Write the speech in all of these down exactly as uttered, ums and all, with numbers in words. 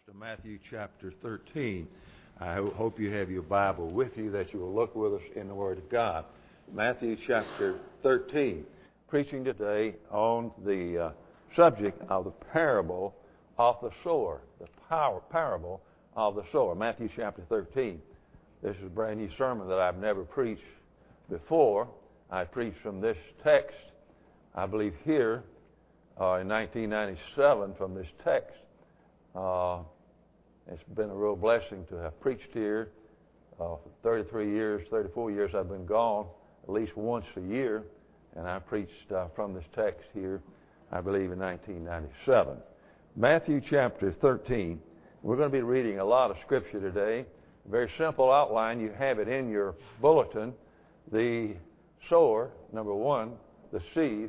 to Matthew chapter thirteen. I hope you have your Bible with you, that you will look with us in the Word of God. Matthew chapter thirteen. Preaching today on the uh, subject of the parable of the sower. The power, parable of the sower. Matthew chapter thirteen. This is a brand new sermon that I've never preached before. I preached from this text, I believe here, uh, in nineteen ninety-seven from this text. Uh, it's been a real blessing to have preached here. Uh, for thirty-three years, thirty-four years I've been gone, at least once a year, and I preached uh, from this text here, I believe, in nineteen ninety-seven. Matthew chapter thirteen. We're going to be reading a lot of Scripture today. A very simple outline. You have it in your bulletin. The sower, number one, the seed,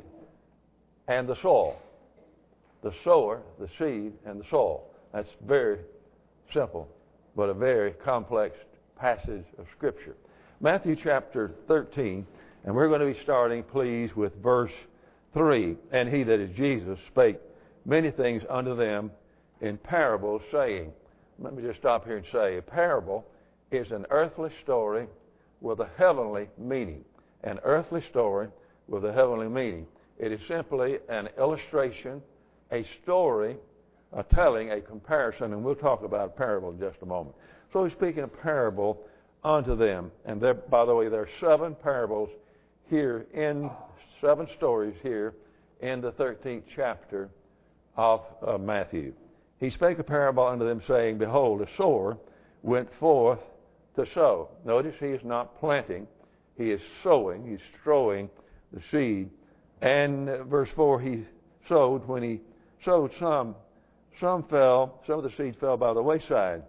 and the soil. The sower, the seed, and the soil. That's very simple, but a very complex passage of Scripture. Matthew chapter thirteen, and we're going to be starting, please, with verse three. And he, that is Jesus, spake many things unto them in parables, saying. Let me just stop here and say, a parable is an earthly story with a heavenly meaning. An earthly story with a heavenly meaning. It is simply an illustration, a story, a telling, a comparison, and we'll talk about a parable in just a moment. So he's speaking a parable unto them. And there, by the way, there are seven parables here in, seven stories here in the thirteenth chapter of uh, Matthew. He spake a parable unto them, saying, Behold, a sower went forth to sow. Notice he is not planting, he is sowing, he's throwing the seed. And uh, verse four, he sowed. When he sowed, some Some fell, some of the seed fell by the wayside.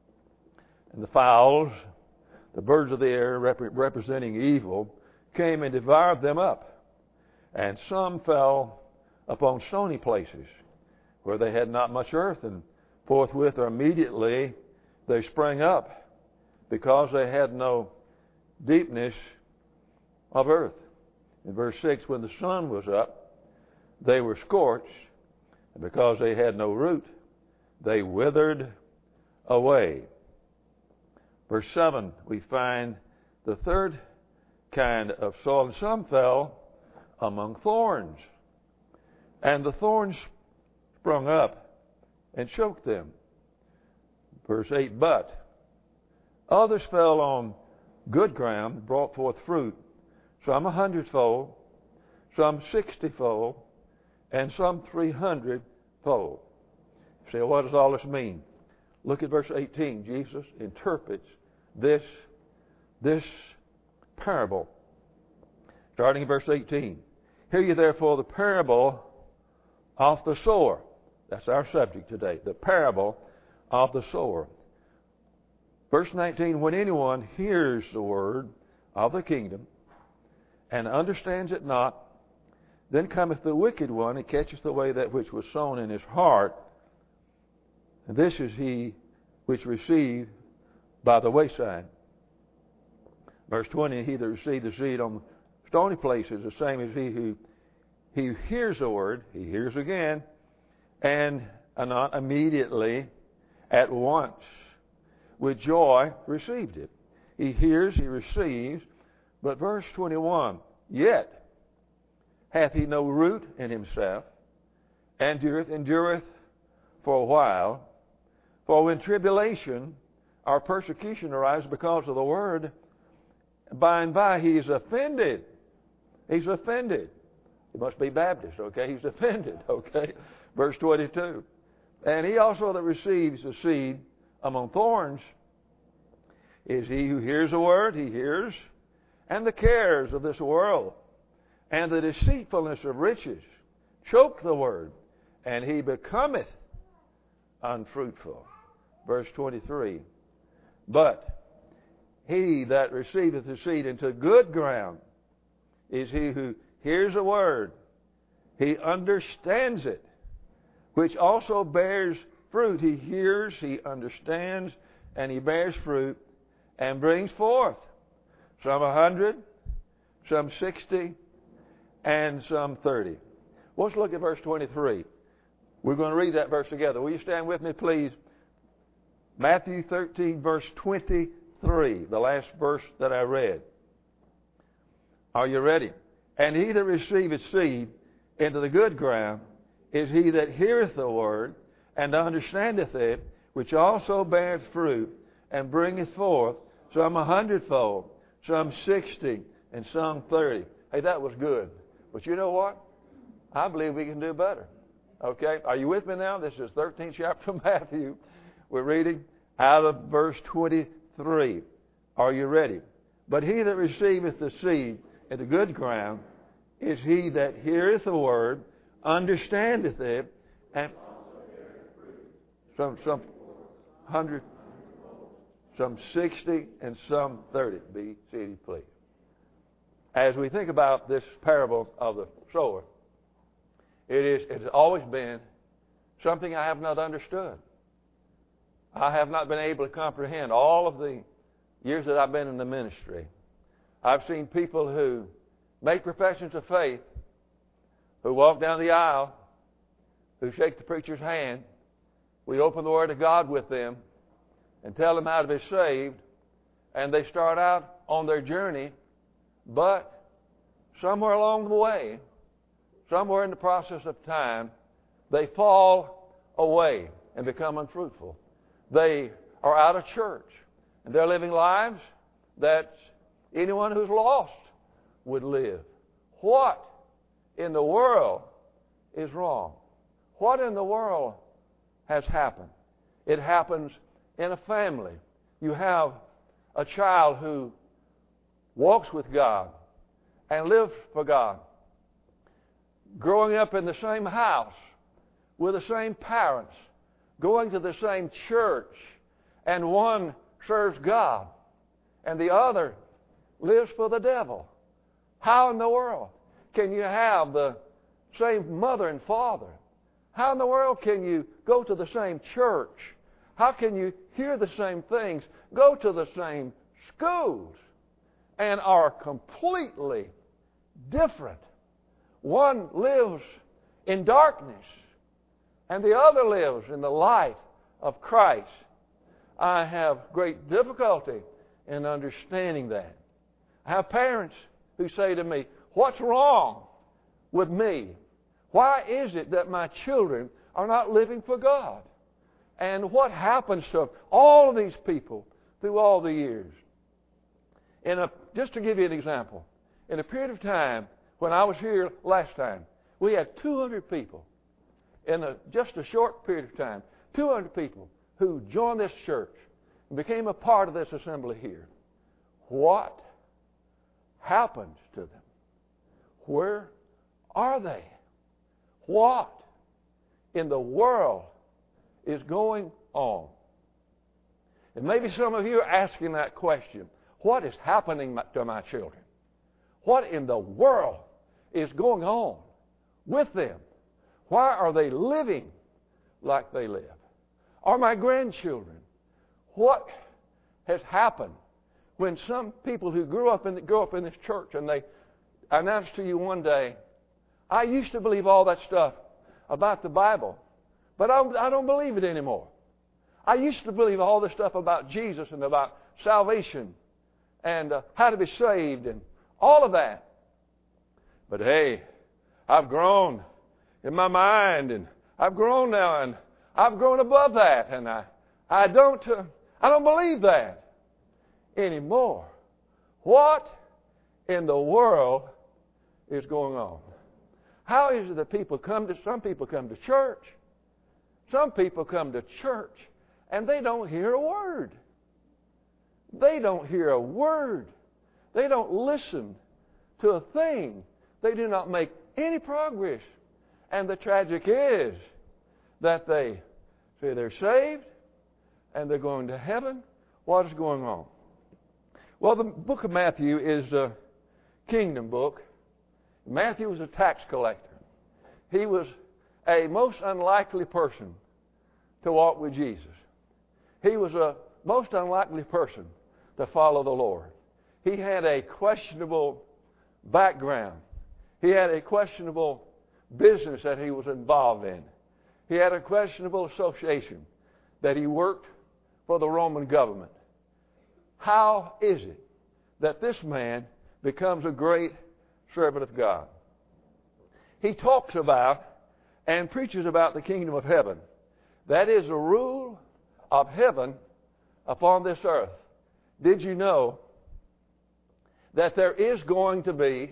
And the fowls, the birds of the air, rep- representing evil, came and devoured them up. And some fell upon stony places, where they had not much earth, and forthwith or immediately they sprang up, because they had no deepness of earth. In verse six, when the sun was up, they were scorched, and because they had no root, they withered away. Verse seven, we find the third kind of soil. And some fell among thorns, and the thorns sprung up and choked them. Verse eight, but others fell on good ground, brought forth fruit, some a hundredfold, some sixtyfold, and some three hundredfold. You say, well, what does all this mean? Look at verse eighteen. Jesus interprets this, this parable. Starting in verse eighteen. Hear ye therefore the parable of the sower. That's our subject today. The parable of the sower. Verse nineteen. When anyone hears the word of the kingdom and understands it not, then cometh the wicked one, and catcheth away that which was sown in his heart. And this is he which received by the wayside. Verse twenty, he that received the seed on stony places, the same as he who he hears the word, he hears again, and not immediately, at once, with joy received it. He hears, he receives, but verse twenty-one, yet hath he no root in himself, and endureth, endureth for a while. For when tribulation or persecution arises because of the word, by and by he is offended. He's offended. He must be Baptist, okay? He's offended, okay? Verse twenty-two. And he also that receives the seed among thorns is he who hears the word, he hears, and the cares of this world and the deceitfulness of riches choke the word, and he becometh unfruitful. Verse twenty-three. But he that receiveth the seed into good ground is he who hears the word, he understands it, which also bears fruit. He hears, he understands, and he bears fruit, and brings forth some a hundred, some sixty, and some thirty. Let's look at verse twenty-three. We're going to read that verse together. Will you stand with me, please? Matthew thirteen, verse twenty-three, the last verse that I read. Are you ready? And he that receiveth seed into the good ground is he that heareth the word, and understandeth it, which also beareth fruit, and bringeth forth some a hundredfold, some sixty, and some thirty. Hey, that was good. But you know what? I believe we can do better. Okay? Are you with me now? This is thirteenth chapter of Matthew. We're reading out of verse twenty-three. Are you ready? But he that receiveth the seed into good ground is he that heareth the word, understandeth it, and some some hundred, some sixty, and some thirty. Be seated, please. As we think about this parable of the sower, it is it has always been something I have not understood. I have not been able to comprehend all of the years that I've been in the ministry. I've seen people who make professions of faith, who walk down the aisle, who shake the preacher's hand. We open the Word of God with them and tell them how to be saved, and they start out on their journey, but somewhere along the way, somewhere in the process of time, they fall away and become unfruitful. They are out of church, and they're living lives that anyone who's lost would live. What in the world is wrong? What in the world has happened? It happens in a family. You have a child who walks with God and lives for God, growing up in the same house with the same parents, going to the same church, and one serves God and the other lives for the devil. How in the world can you have the same mother and father? How in the world can you go to the same church? How can you hear the same things, go to the same schools, and are completely different? One lives in darkness, and the other lives in the light of Christ. I have great difficulty in understanding that. I have parents who say to me, "What's wrong with me? Why is it that my children are not living for God?" And what happens to all of these people through all the years? In a, just to give you an example, in a period of time when I was here last time, we had two hundred people. In a, just a short period of time, two hundred people who joined this church and became a part of this assembly here. What happens to them? Where are they? What in the world is going on? And maybe some of you are asking that question. What is happening to my children? What in the world is going on with them? Why are they living like they live? Or my grandchildren? What has happened when some people who grew up in grew up in this church and they announced to you one day, "I used to believe all that stuff about the Bible, but I, I don't believe it anymore. I used to believe all this stuff about Jesus and about salvation and uh, how to be saved and all of that. But hey, I've grown in my mind, and I've grown now, and I've grown above that, and I, I don't, uh, I don't believe that anymore." What in the world is going on? How is it that people come to, some people come to church, some people come to church, and they don't hear a word. They don't hear a word. They don't listen to a thing. They do not make any progress. And the tragic is that they say they're saved and they're going to heaven. What is going on? Well, the book of Matthew is a kingdom book. Matthew was a tax collector. He was a most unlikely person to walk with Jesus. He was a most unlikely person to follow the Lord. He had a questionable background. He had a questionable business that he was involved in. He had a questionable association that he worked for the Roman government. How is it that this man becomes a great servant of God? He talks about and preaches about the kingdom of heaven. That is the rule of heaven upon this earth. Did you know that there is going to be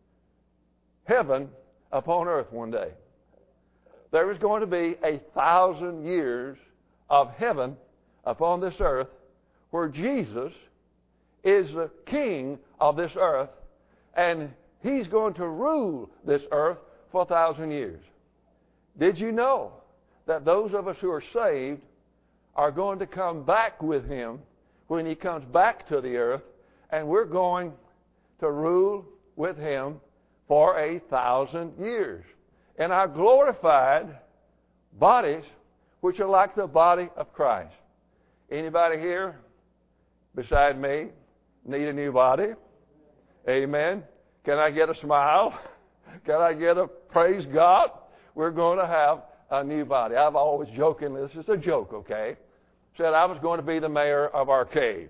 heaven upon earth one day? There is going to be a thousand years of heaven upon this earth where Jesus is the king of this earth, and he's going to rule this earth for a thousand years. Did you know that those of us who are saved are going to come back with him when he comes back to the earth, and we're going to rule with him for a thousand years in our glorified bodies, which are like the body of Christ. Anybody here beside me need a new body? Amen. Can I get a smile? Can I get a praise God? We're going to have a new body. I've always jokingly, this is a joke, okay, said I was going to be the mayor of Arcade.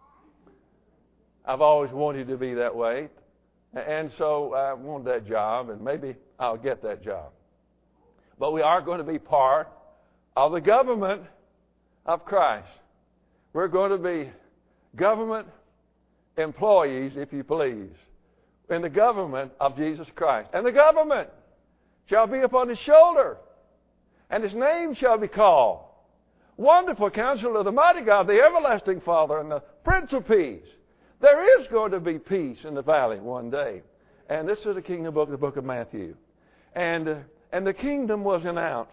I've always wanted to be that way. And so I wanted that job, and maybe I'll get that job. But we are going to be part of the government of Christ. We're going to be government employees, if you please, in the government of Jesus Christ. And the government shall be upon his shoulder, and his name shall be called Wonderful Counselor, the Mighty God, the Everlasting Father, and the Prince of Peace. There is going to be peace in the valley one day. And this is the kingdom book, the book of Matthew. And, uh, and the kingdom was announced.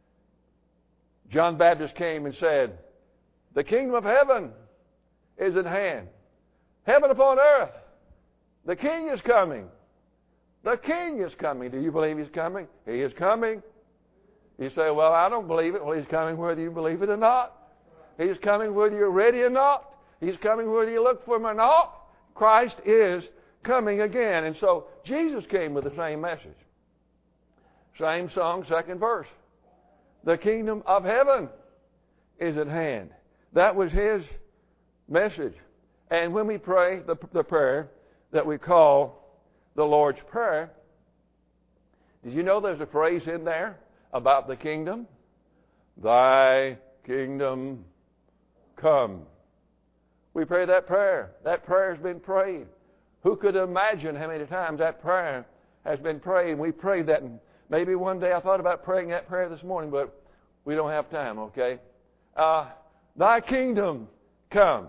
John Baptist came and said, the kingdom of heaven is at hand. Heaven upon earth. The king is coming. The king is coming. Do you believe he's coming? He is coming. You say, well, I don't believe it. Well, he's coming whether you believe it or not. He's coming whether you're ready or not. He's coming whether you look for him or not. Christ is coming again. And so Jesus came with the same message. Same song, second verse. The kingdom of heaven is at hand. That was his message. And when we pray the, the prayer that we call the Lord's Prayer, did you know there's a phrase in there about the kingdom? Thy kingdom come. We pray that prayer. That prayer has been prayed. Who could imagine how many times that prayer has been prayed? We prayed that, and maybe one day I thought about praying that prayer this morning, but we don't have time, okay? Uh, Thy kingdom come.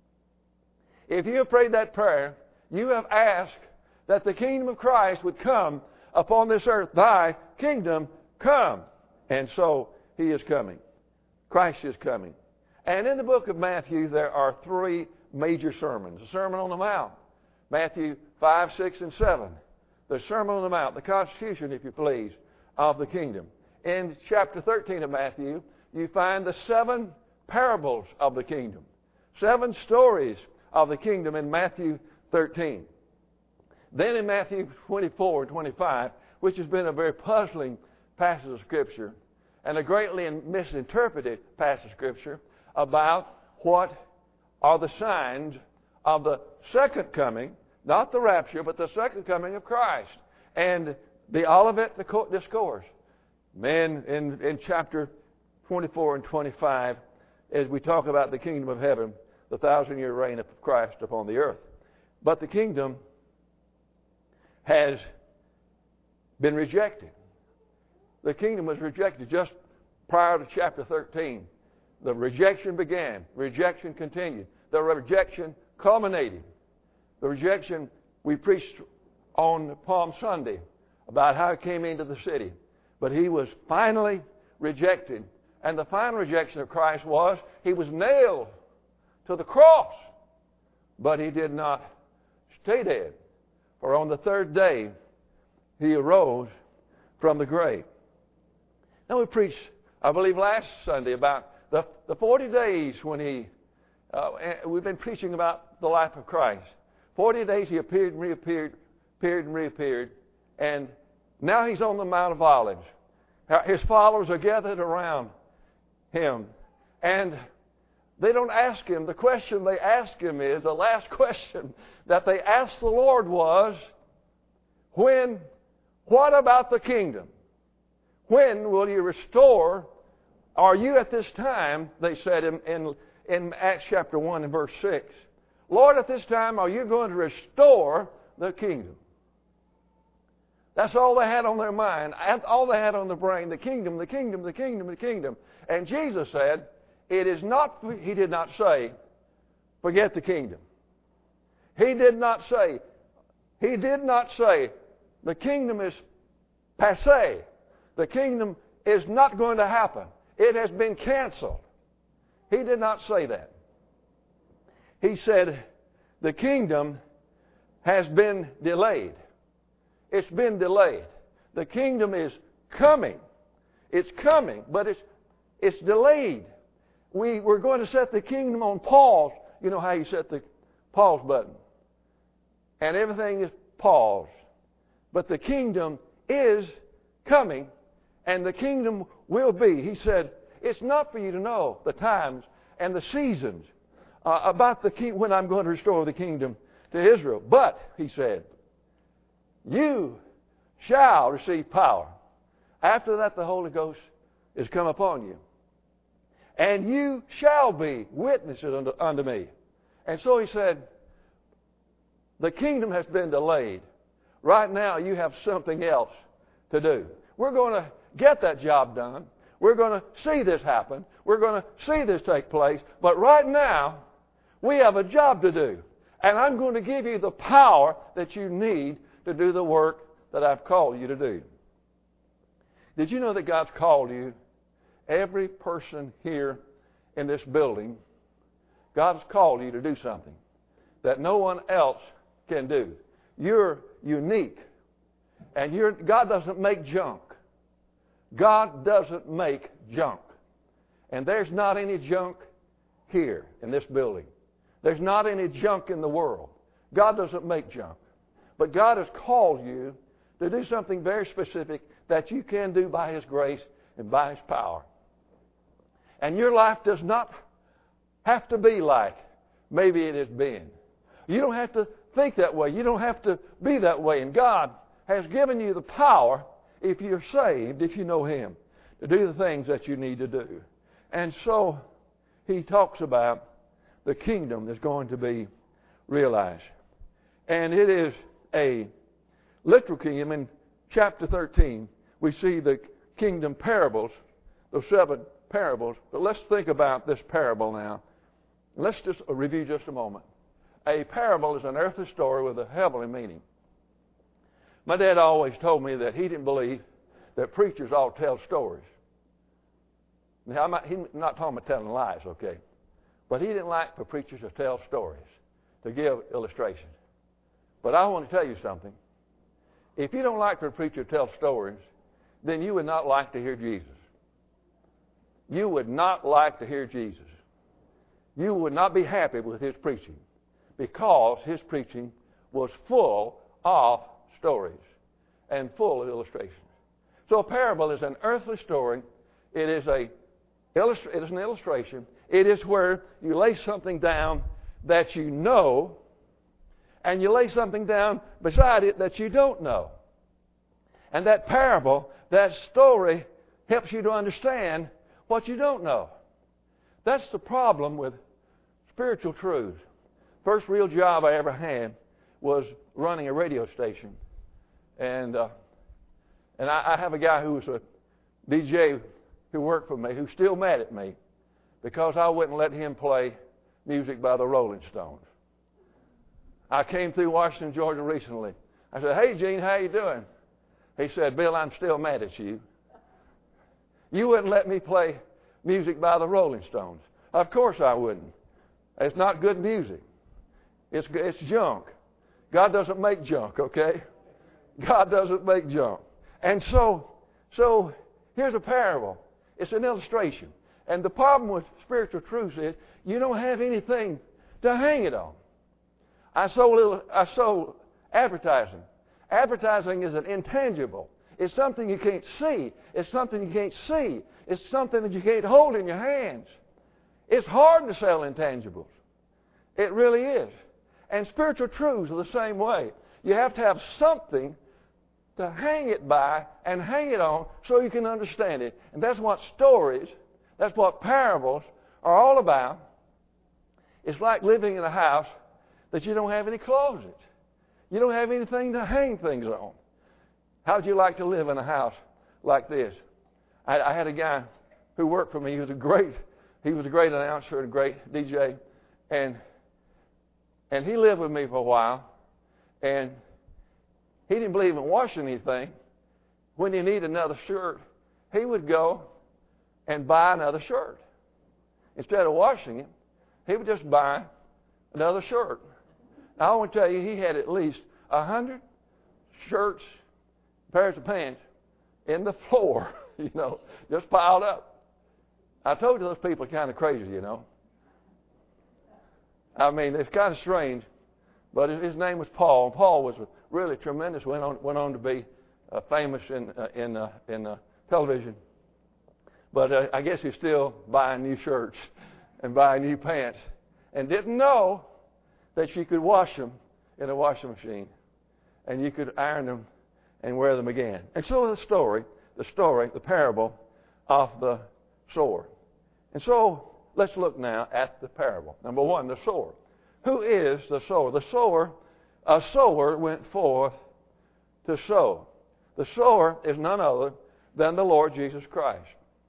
If you have prayed that prayer, you have asked that the kingdom of Christ would come upon this earth. Thy kingdom come. And so he is coming. Christ is coming. And in the book of Matthew, there are three major sermons. The Sermon on the Mount, Matthew five, six, and seven. The Sermon on the Mount, the constitution, if you please, of the kingdom. In chapter thirteen of Matthew, you find the seven parables of the kingdom. Seven stories of the kingdom in Matthew thirteen. Then in Matthew twenty-four and twenty-five, which has been a very puzzling passage of Scripture and a greatly misinterpreted passage of Scripture about what are the signs of the second coming, not the rapture, but the second coming of Christ. And the Olivet Discourse. Men, in, in chapter twenty-four and twenty-five, as we talk about the kingdom of heaven, the thousand-year reign of Christ upon the earth. But the kingdom has been rejected. The kingdom was rejected just prior to chapter thirteen. The rejection began. Rejection continued. The rejection culminated. The rejection we preached on Palm Sunday about how he came into the city. But he was finally rejected. And the final rejection of Christ was he was nailed to the cross. But he did not stay dead. For on the third day, he arose from the grave. Now we preached, I believe last Sunday, about the, the forty days when he, uh, we've been preaching about the life of Christ. forty days he appeared and reappeared, appeared and reappeared, and now he's on the Mount of Olives. His followers are gathered around him, and They don't ask Him. The question they ask Him is, the last question that they asked the Lord was, when, what about the kingdom? When will you restore? Are you at this time, they said in, in, in Acts chapter one and verse six, Lord, at this time, are you going to restore the kingdom? That's all they had on their mind, all they had on their brain, the kingdom, the kingdom, the kingdom, the kingdom. And Jesus said, it is not, He did not say, forget the kingdom. He did not say, He did not say, the kingdom is passé. The kingdom is not going to happen. It has been canceled. He did not say that. He said, the kingdom has been delayed. It's been delayed. The kingdom is coming. It's coming, but it's it's delayed. We, we're going to set the kingdom on pause. You know how you set the pause button. And everything is paused. But the kingdom is coming, and the kingdom will be. He said, it's not for you to know the times and the seasons uh, about the king, when I'm going to restore the kingdom to Israel. But, He said, you shall receive power. After that, the Holy Ghost is come upon you. And you shall be witnesses unto, unto me. And so He said, the kingdom has been delayed. Right now, you have something else to do. We're going to get that job done. We're going to see this happen. We're going to see this take place. But right now, we have a job to do. And I'm going to give you the power that you need to do the work that I've called you to do. Did you know that God's called you? Every person here in this building, God's called you to do something that no one else can do. You're unique. And you're, God doesn't make junk. God doesn't make junk. And there's not any junk here in this building. There's not any junk in the world. God doesn't make junk. But God has called you to do something very specific that you can do by His grace and by His power. And your life does not have to be like maybe it has been. You don't have to think that way. You don't have to be that way. And God has given you the power, if you're saved, if you know Him, to do the things that you need to do. And so He talks about the kingdom that's going to be realized. And it is a literal kingdom. In chapter thirteen, we see the kingdom parables, those seven parables. But let's think about this parable now. Let's just review just a moment. A parable is an earthly story with a heavenly meaning. My dad always told me that he didn't believe that preachers ought to tell stories. Now, I'm not, he's not talking about telling lies, okay? But he didn't like for preachers to tell stories, to give illustrations. But I want to tell you something. If you don't like for a preacher to tell stories, then you would not like to hear Jesus. You would not like to hear Jesus. You would not be happy with His preaching, because His preaching was full of stories and full of illustrations. So a parable is an earthly story. It is a it is an illustration. It is where you lay something down that you know, and you lay something down beside it that you don't know. And that parable, that story, helps you to understand what you don't know. That's the problem with spiritual truths. First real job I ever had was running a radio station. And uh, and I, I have a guy who was a D J who worked for me who's still mad at me because I wouldn't let him play music by the Rolling Stones. I came through Washington, Georgia recently. I said, "Hey, Gene, how you doing?" He said, "Bill, I'm still mad at you. You wouldn't let me play music by the Rolling Stones." Of course I wouldn't. It's not good music. It's, it's junk. God doesn't make junk, okay? God doesn't make junk. And so, so here's a parable. It's an illustration. And the problem with spiritual truths is you don't have anything to hang it on. I sold, I sold advertising. Advertising is an intangible. It's something you can't see. It's something you can't see. It's something that you can't hold in your hands. It's hard to sell intangibles. It really is. And spiritual truths are the same way. You have to have something to hang it by and hang it on so you can understand it. And that's what stories, that's what parables are all about. It's like living in a house that you don't have any closets. You don't have anything to hang things on. How would you like to live in a house like this? I, I had a guy who worked for me. He was a great, he was a great announcer and a great D J, and and he lived with me for a while. And he didn't believe in washing anything. When he needed another shirt, he would go and buy another shirt. Instead of washing it, he would just buy another shirt. Now, I want to tell you, he had at least a hundred shirts, pairs of pants in the floor, you know, just piled up. I told you those people are kind of crazy, you know. I mean, it's kind of strange, but his name was Paul. Paul was really tremendous. Went on went on to be uh, famous in uh, in uh, in uh, television. But uh, I guess he's still buying new shirts and buying new pants, and didn't know that you could wash them in a washing machine, and you could iron them and wear them again. And so the story, the story, the parable of the sower. And so let's look now at the parable. Number one, the sower. Who is the sower? The sower, a sower went forth to sow. The sower is none other than the Lord Jesus Christ.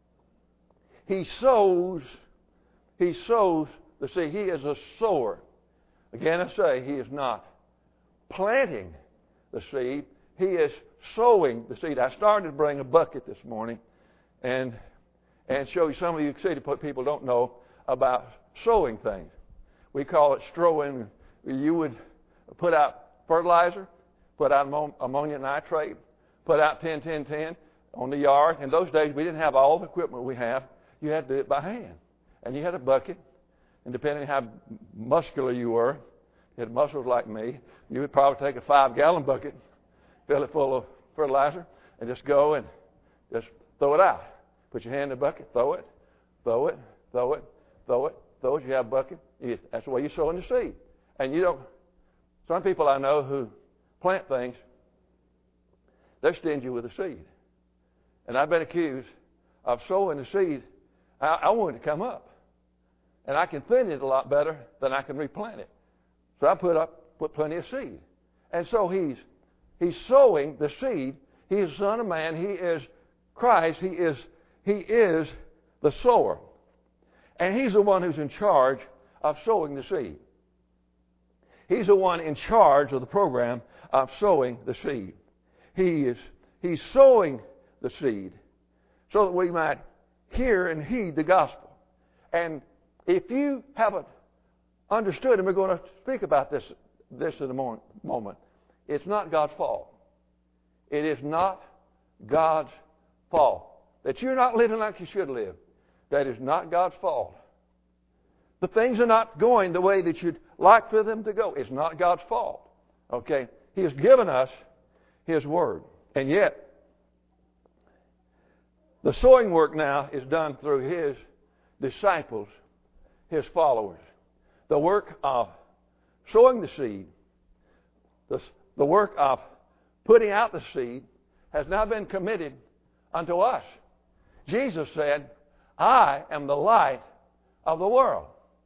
He sows, he sows the seed. He is a sower. Again, I say, he is not planting the seed. He is sowing the seed. I started to bring a bucket this morning and and show you some of you city people don't know about sowing things. We call it strowing. You would put out fertilizer, put out ammonium nitrate, put out ten ten ten on the yard. In those days, we didn't have all the equipment we have. You had to do it by hand. And you had a bucket. And depending on how muscular you were, you had muscles like me, you would probably take a five-gallon bucket, fill it full of fertilizer, and just go and just throw it out. Put your hand in the bucket, throw it, throw it, throw it, throw it, throw it. You have a bucket. You, that's the way you sow in the seed. And you don't, some people I know who plant things, they're stingy with the seed. And I've been accused of sowing the seed. I, I want it to come up. And I can thin it a lot better than I can replant it. So I put up put plenty of seed. And so he's he's sowing the seed. He is the Son of Man. He is Christ. He is he is the sower. And he's the one who's in charge of sowing the seed. He's the one in charge of the program of sowing the seed. He is he's sowing the seed so that we might hear and heed the gospel. And if you haven't understood, and we're going to speak about this, this in a moment, it's not God's fault. It is not God's fault. That you're not living like you should live. That is not God's fault. The things are not going the way that you'd like for them to go. It's not God's fault. Okay? He has given us His Word. And yet, the sowing work now is done through His disciples, His followers. The work of sowing the seed, the, the work of putting out the seed, has now been committed unto us. Jesus said, I am the light of the world.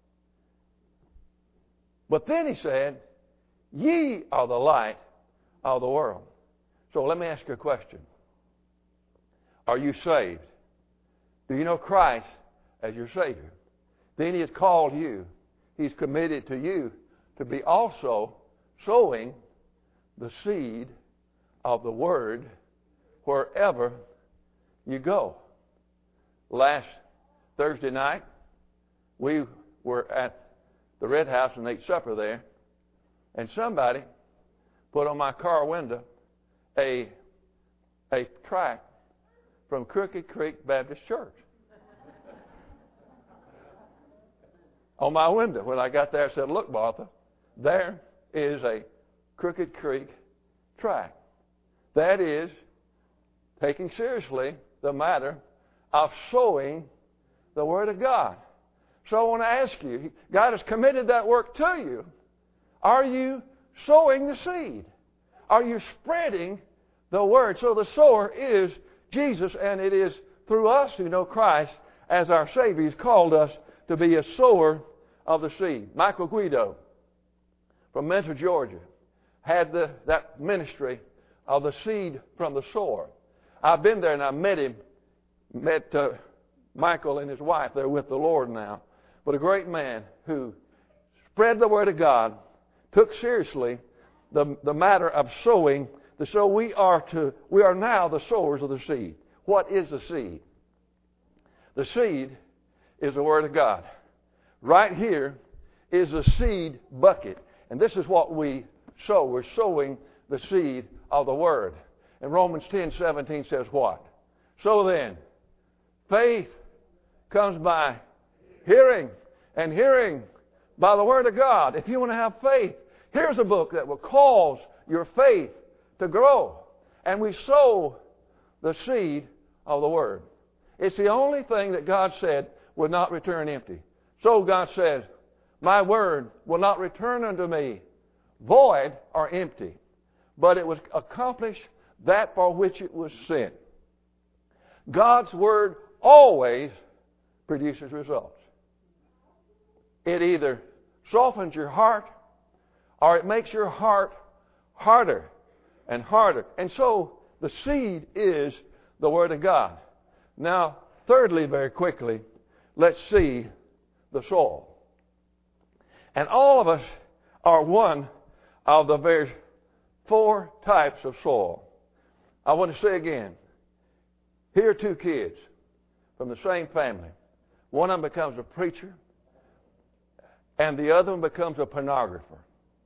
But then He said, ye are the light of the world. So let me ask you a question. Are you saved? Do you know Christ as your Savior? Then He has called you. He's committed to you to be also sowing the seed of the Word wherever you go. Last Thursday night, we were at the Red House and ate supper there, and somebody put on my car window a, a tract from Crooked Creek Baptist Church. On my window. When I got there, I said, look, Martha, there is a Crooked Creek tract. That is taking seriously the matter of sowing the Word of God. So I want to ask you, God has committed that work to you. Are you sowing the seed? Are you spreading the word? So the sower is Jesus, and it is through us who know Christ as our Savior. He's called us to be a sower of the seed. Michael Guido from Mentor, Georgia, had the, that ministry of the seed from the sower. I've been there and I met him, met uh, Michael and his wife. They're with the Lord now. But a great man who spread the Word of God, took seriously the, the matter of sowing. So we are to we are now the sowers of the seed. What is the seed? The seed is the Word of God. Right here is the seed bucket. And this is what we sow. We're sowing the seed of the Word. And Romans ten seventeen says what? So then, faith comes by hearing, and hearing by the Word of God. If you want to have faith, here's a book that will cause your faith to grow. And we sow the seed of the Word. It's the only thing that God said would not return empty. So God says, my Word will not return unto me void or empty, but it will accomplish that for which it was sent. God's Word always produces results. It either softens your heart or it makes your heart harder and harder. And so the seed is the Word of God. Now, thirdly, very quickly, let's see the soil. And all of us are one of the very four types of soil. I want to say again, here are two kids from the same family. One of them becomes a preacher, and the other one becomes a pornographer.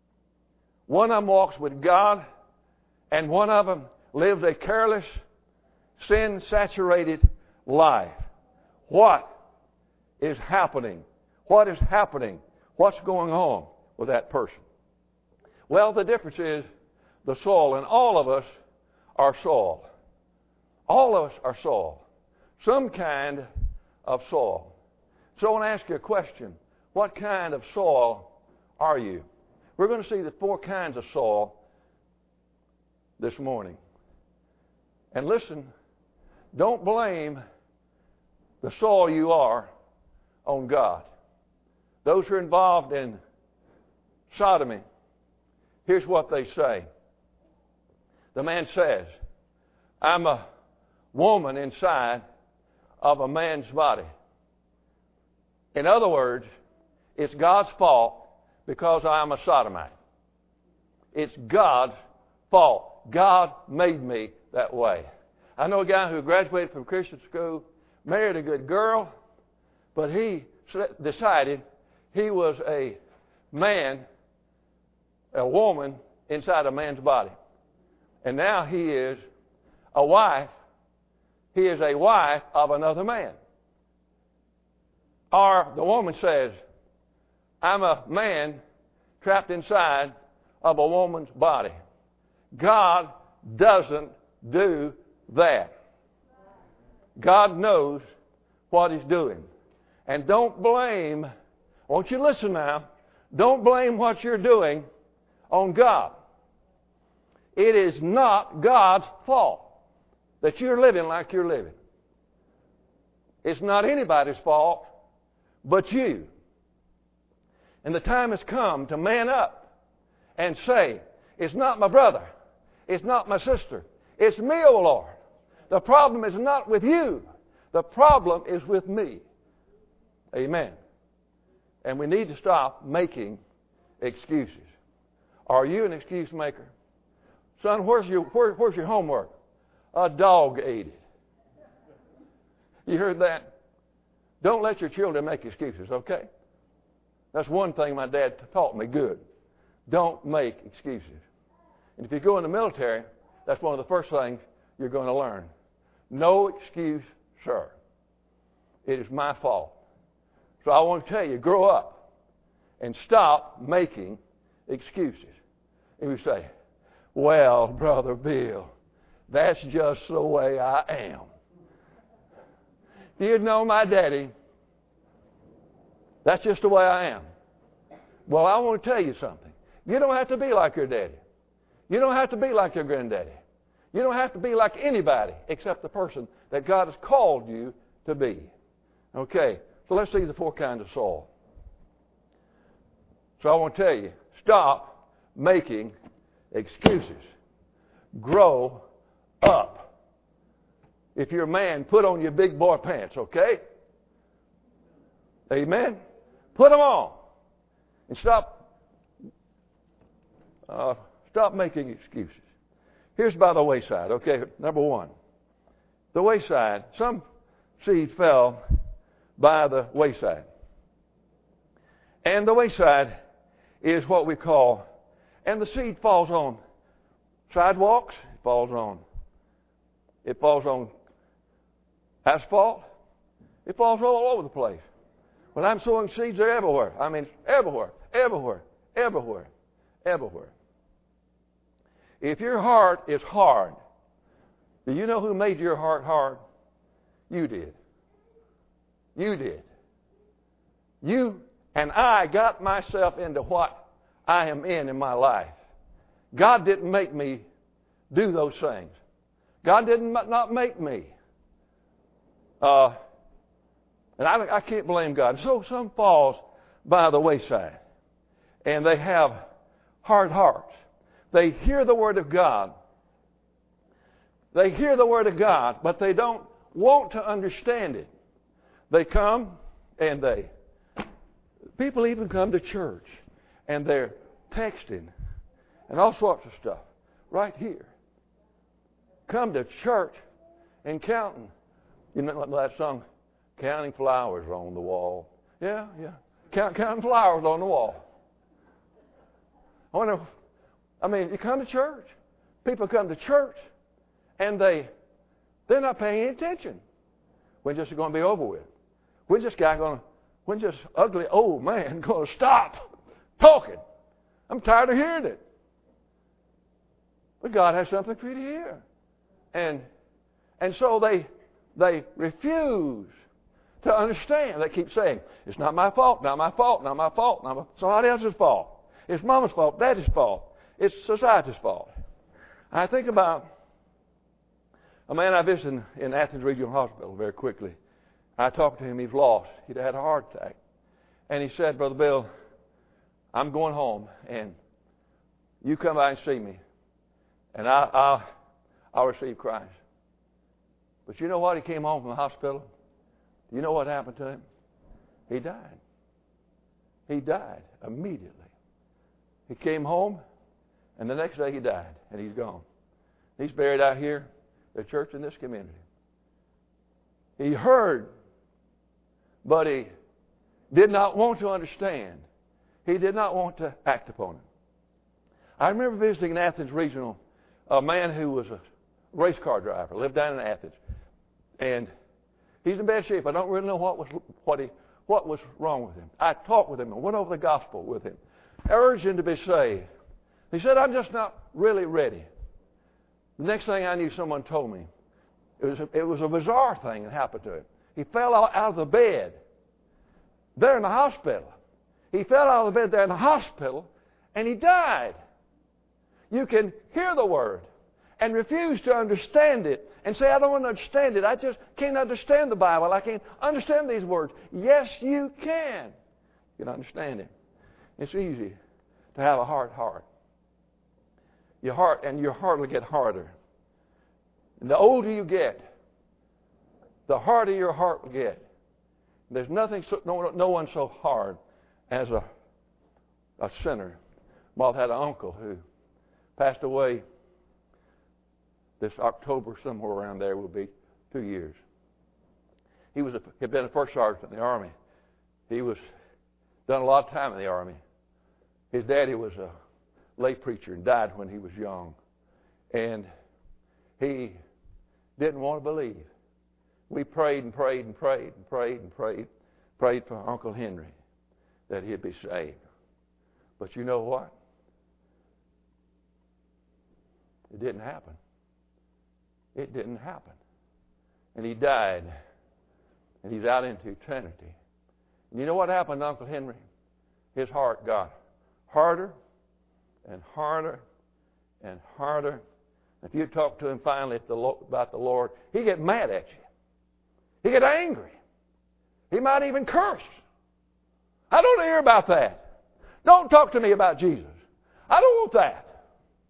One of them walks with God, and one of them lives a careless, sin-saturated life. What is happening? What is happening? What's going on with that person? Well, the difference is the soil, and all of us are soil. All of us are soil. Some kind of soil. So I want to ask you a question. What kind of soil are you? We're going to see the four kinds of soil this morning. And listen, don't blame the soil you are on God. Those who are involved in sodomy, here's what they say. The man says, I'm a woman inside of a man's body. In other words, it's God's fault because I'm a sodomite. It's God's fault. God made me that way. I know a guy who graduated from Christian school, married a good girl, but he decided he was a man, a woman inside a man's body. And now he is a wife. He is a wife of another man. Or the woman says, I'm a man trapped inside of a woman's body. God doesn't do that. God knows what He's doing. And don't blame, I want you to listen now, don't blame what you're doing on God. It is not God's fault that you're living like you're living. It's not anybody's fault but you. And the time has come to man up and say, it's not my brother, it's not my sister, it's me, O Lord. The problem is not with you. The problem is with me. Amen. And we need to stop making excuses. Are you an excuse maker? Son, where's your, where, where's your homework? A dog ate it. You heard that? Don't let your children make excuses, okay? That's one thing my dad taught me good. Don't make excuses. And if you go in the military, that's one of the first things you're going to learn. No excuse, sir. It is my fault. So I want to tell you, grow up and stop making excuses. And you say, well, Brother Bill, that's just the way I am. You know my daddy, That's just the way I am. Well, I want to tell you something. You don't have to be like your daddy. You don't have to be like your granddaddy. You don't have to be like anybody except the person that God has called you to be. Okay, so let's see the four kinds of soil. So I want to tell you, stop making excuses. Grow up. If you're a man, put on your big boy pants, okay? Amen? Put them on. And stop, uh, stop making excuses. Here's by the wayside, okay? Number one. The wayside. Some seed fell by the wayside. And the wayside is what we call, and the seed falls on sidewalks, it falls on, it falls on asphalt, it falls all over the place. When I'm sowing seeds, they're everywhere. I mean, everywhere, everywhere, everywhere, everywhere. If your heart is hard, do you know who made your heart hard? You did. You did. You and I got myself into what I am in in my life. God didn't make me do those things. God didn't not make me. Uh, and I, I can't blame God. So some falls by the wayside. And they have hard hearts. They hear the Word of God. They hear the Word of God, but they don't want to understand it. They come and they... People even come to church and they're texting and all sorts of stuff right here. Come to church and counting. You know that song, Counting Flowers on the Wall? Yeah, yeah. Count, counting flowers on the wall. I wonder, I mean, you come to church. People come to church and they, they're not paying any attention. When's this going to be over with? When's this guy going to When's this ugly old man going to stop talking? I'm tired of hearing it. But God has something for you to hear. And and so they they refuse to understand. They keep saying, it's not my fault, not my fault, not my fault, not my, somebody else's fault. It's Mama's fault, Daddy's fault. It's society's fault. I think about a man I visited in, in Athens Regional Hospital very quickly. I talked to him. He was lost. He'd had a heart attack. And he said, Brother Bill, I'm going home, and you come by and see me, and I, I'll, I'll receive Christ. But you know what? He came home from the hospital. Do you know what happened to him? He died. He died immediately. He came home, and the next day he died, and he's gone. He's buried out here, the church in this community. He heard, but he did not want to understand. He did not want to act upon it. I remember visiting in Athens Regional a man who was a race car driver, lived down in Athens. And he's in bad shape. I don't really know what was what he what was wrong with him. I talked with him and went over the gospel with him. I urged him to be saved. He said, I'm just not really ready. The next thing I knew, someone told me. It was a, it was a bizarre thing that happened to him. He fell out of the bed there in the hospital. He fell out of the bed there in the hospital, and he died. You can hear the Word and refuse to understand it and say, I don't want to understand it. I just can't understand the Bible. I can't understand these words. Yes, you can. You can understand it. It's easy to have a hard heart. Your heart, and your heart will get harder. And the older you get, the harder your heart will get. There's nothing, so, no, no one so hard as a, a sinner. Moth had an uncle who passed away this October, somewhere around there will be two years. He was a, had been a first sergeant in the Army. He was done a lot of time in the Army. His daddy was a lay preacher and died when he was young. And he didn't want to believe. We prayed and prayed and prayed and prayed and prayed, prayed for Uncle Henry that he'd be saved. But you know what? It didn't happen. It didn't happen. And he died. And he's out into eternity. You know what happened to Uncle Henry? His heart got harder and harder and harder. If you talk to him finally about the Lord, he'd get mad at you. He'd get angry. He might even curse. I don't hear about that. Don't talk to me about Jesus. I don't want that.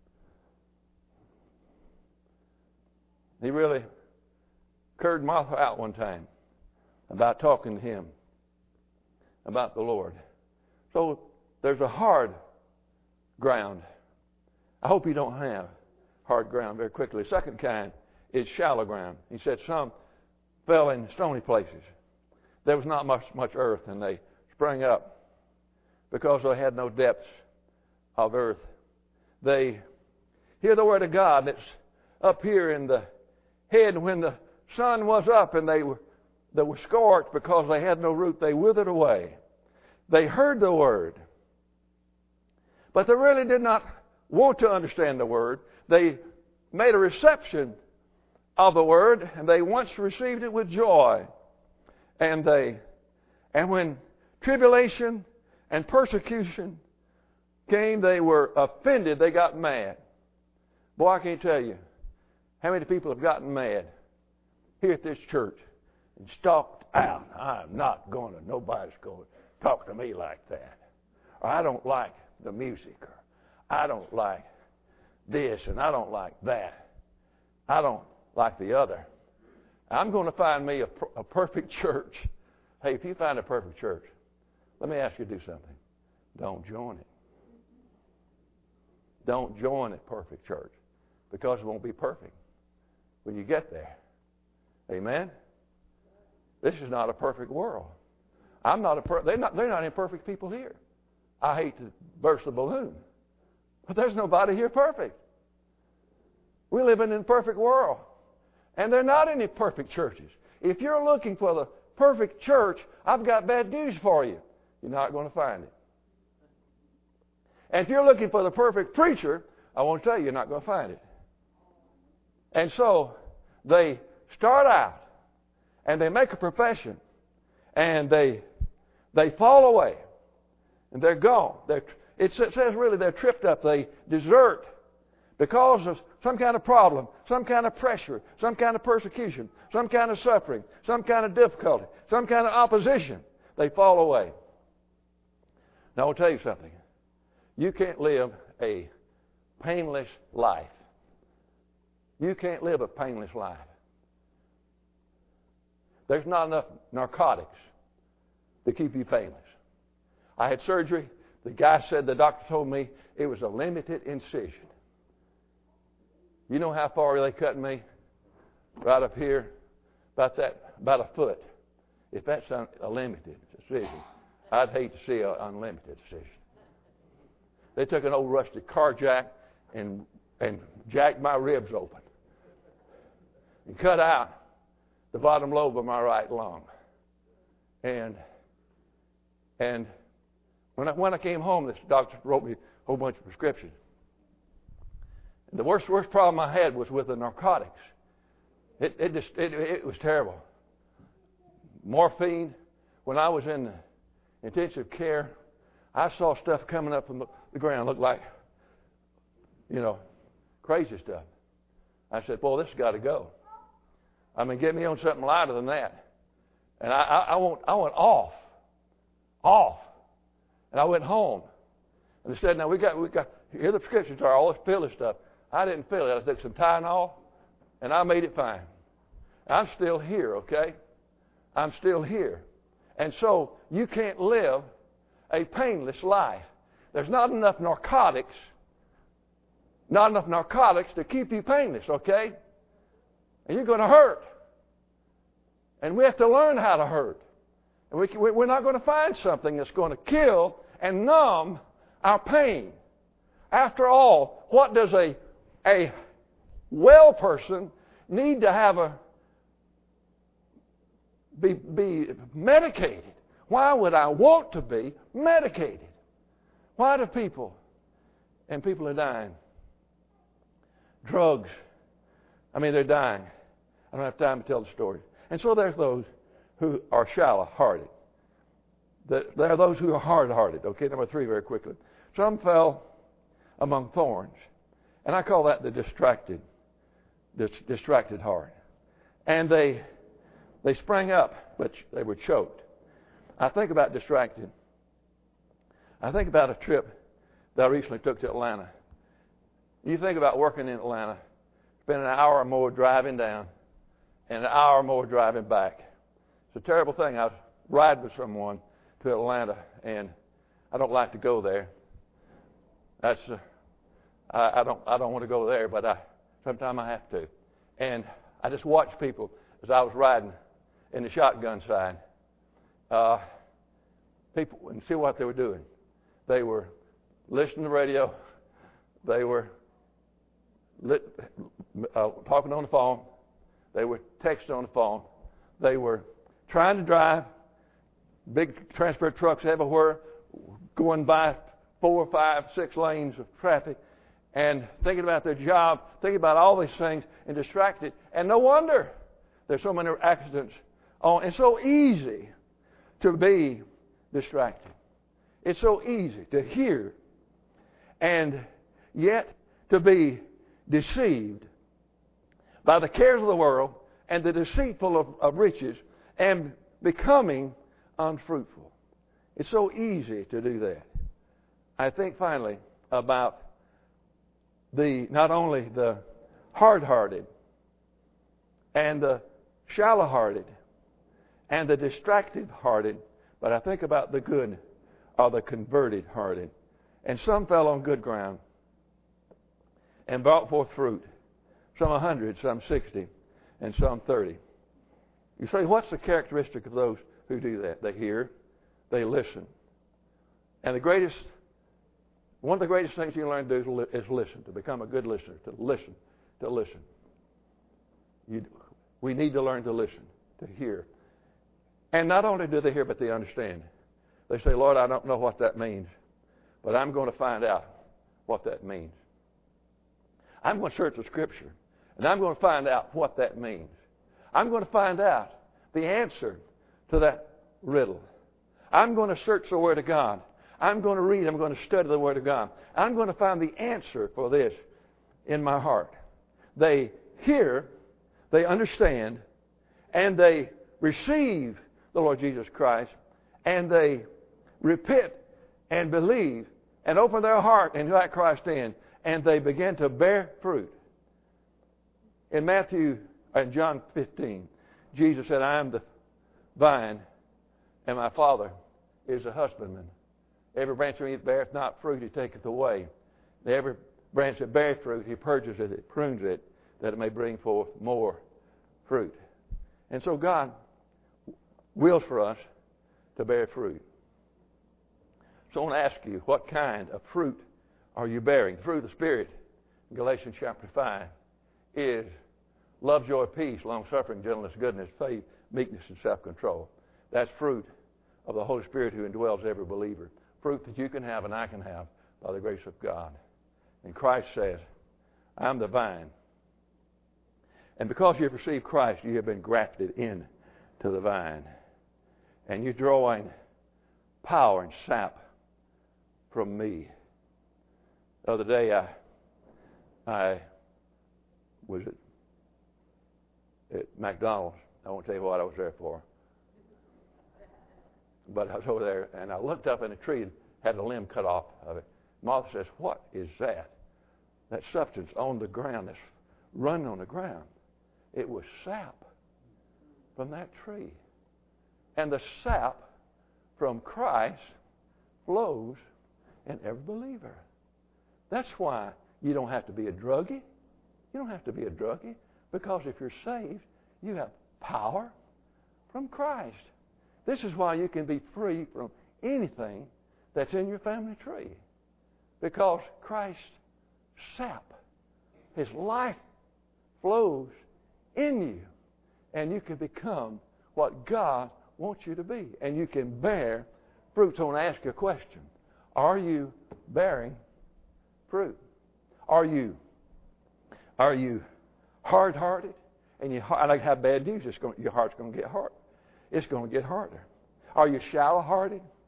He really curd Martha out one time about talking to him about the Lord. So there's a hard ground. I hope you don't have hard ground very quickly. The second kind is shallow ground. He said some fell in stony places. There was not much much earth, and they sprang up because they had no depths of earth. They hear the word of God that's up here in the head, and when the sun was up and they were they were scorched because they had no root, they withered away. They heard the word, but they really did not want to understand the word. They made a reception of the word, and they once received it with joy. And they, and when tribulation and persecution came, they were offended. They got mad. Boy, I can't tell you how many people have gotten mad here at this church and stalked out. I'm not going to, nobody's going to talk to me like that. Or I don't like the music. Or I don't like this and I don't like that. I don't like the other. I'm going to find me a, a perfect church. Hey, if you find a perfect church, let me ask you to do something. Don't join it. Don't join a perfect church, because it won't be perfect when you get there. Amen? This is not a perfect world. I'm not a per- they're not they're not imperfect people here. I hate to burst the balloon, but there's nobody here perfect. We live in an imperfect world. And there are not any perfect churches. If you're looking for the perfect church, I've got bad news for you. You're not going to find it. And if you're looking for the perfect preacher, I want to tell you, you're not going to find it. And so they start out and they make a profession and they they fall away and they're gone. They're, it says really they're tripped up. They desert because of some kind of problem, some kind of pressure, some kind of persecution, some kind of suffering, some kind of difficulty, some kind of opposition. They fall away. Now I'll tell you something. You can't live a painless life. You can't live a painless life. There's not enough narcotics to keep you painless. I had surgery. The guy said, the doctor told me it was a limited incision. You know how far they cut me? Right up here, about that, about a foot. If that's un, a limited incision, I'd hate to see an unlimited incision. They took an old rusty car jack and and jacked my ribs open and cut out the bottom lobe of my right lung. And and when I when I came home, this doctor wrote me a whole bunch of prescriptions. The worst, worst problem I had was with the narcotics. It, it just, it, it was terrible. Morphine. When I was in the intensive care, I saw stuff coming up from the ground, looked like, you know, crazy stuff. I said, "Boy, this has got to go. I mean, get me on something lighter than that." And I, I, I went, I went off, off, and I went home. And they said, "Now we got, we got. Here the prescriptions are. All this pill and stuff." I didn't feel it. I took some Tylenol, and I made it fine. I'm still here, okay? I'm still here. And so you can't live a painless life. There's not enough narcotics, not enough narcotics to keep you painless, okay? And you're going to hurt. And we have to learn how to hurt. And we can, we're not going to find something that's going to kill and numb our pain. After all, what does a A well person need to have a be, be medicated? Why would I want to be medicated? Why do people, and people are dying, drugs, I mean, they're dying. I don't have time to tell the story. And so there's those who are shallow-hearted. the, there are those who are hard-hearted. Okay, number three, very quickly. Some fell among thorns, and I call that the distracted, this distracted heart. And they they sprang up, but they were choked. I think about distracted. I think about a trip that I recently took to Atlanta. You think about working in Atlanta, spend an hour or more driving down, and an hour or more driving back. It's a terrible thing. I was riding with someone to Atlanta, and I don't like to go there. That's uh, I, I don't I don't want to go there, but I sometimes I have to. And I just watched people as I was riding in the shotgun side. Uh, people and see what they were doing. They were listening to the radio. They were lit, uh, talking on the phone. They were texting on the phone. They were trying to drive. Big transport trucks everywhere, going by four, five, six lanes of traffic, and thinking about their job, thinking about all these things, and distracted. And no wonder there's so many accidents. Oh, it's so easy to be distracted. It's so easy to hear, and yet to be deceived by the cares of the world and the deceitful of, of riches, and becoming unfruitful. It's so easy to do that. I think finally about the not only the hard-hearted and the shallow-hearted and the distracted-hearted, but I think about the good or the converted-hearted. And some fell on good ground and brought forth fruit, some a hundred, some sixty, and some thirty. You say, what's the characteristic of those who do that? They hear, they listen. And the greatest, one of the greatest things you can learn to do is listen, to become a good listener, to listen, to listen. You, we need to learn to listen, to hear. And not only do they hear, but they understand. They say, Lord, I don't know what that means, but I'm going to find out what that means. I'm going to search the Scripture, and I'm going to find out what that means. I'm going to find out the answer to that riddle. I'm going to search the Word of God. I'm going to read. I'm going to study the Word of God. I'm going to find the answer for this in my heart. They hear, they understand, and they receive the Lord Jesus Christ, and they repent and believe and open their heart and let Christ in, and they begin to bear fruit. In Matthew and John fifteen, Jesus said, I am the vine, and my Father is the husbandman. Every branch of me that beareth not fruit, he taketh away. Every branch that beareth fruit, he purges it, he prunes it, that it may bring forth more fruit. And so God wills for us to bear fruit. So I want to ask you, what kind of fruit are you bearing? The fruit of the Spirit, in Galatians chapter five, is love, joy, peace, long-suffering, gentleness, goodness, faith, meekness, and self-control. That's fruit of the Holy Spirit who indwells every believer. Fruit that you can have and I can have by the grace of God. And Christ says, I'm the vine. And because you've received Christ, you have been grafted in to the vine. And you're drawing power and sap from me. The other day, I, I was at, at McDonald's. I won't tell you what I was there for. But I was over there, and I looked up in a tree and had a limb cut off of it. Martha says, what is that? That substance on the ground that's running on the ground. It was sap from that tree. And the sap from Christ flows in every believer. That's why you don't have to be a druggie. You don't have to be a druggie, because if you're saved, you have power from Christ. This is why you can be free from anything that's in your family tree, because Christ's sap, His life, flows in you, and you can become what God wants you to be, and you can bear fruit. So I want to ask you a question. Are you bearing fruit? Are you are you hard-hearted? And you, I have bad news. It's going, your heart's going to get hard. It's going to get harder. Are you shallow-hearted?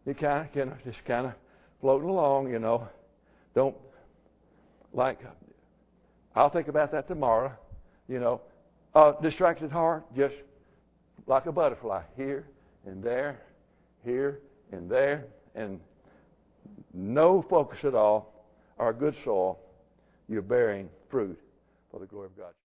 You kind of, you know, just kind of floating along, you know. Don't, like, I'll think about that tomorrow, you know. Uh, distracted heart, just like a butterfly, here and there, here and there, and no focus at all, or good soil, you're bearing fruit for the glory of God.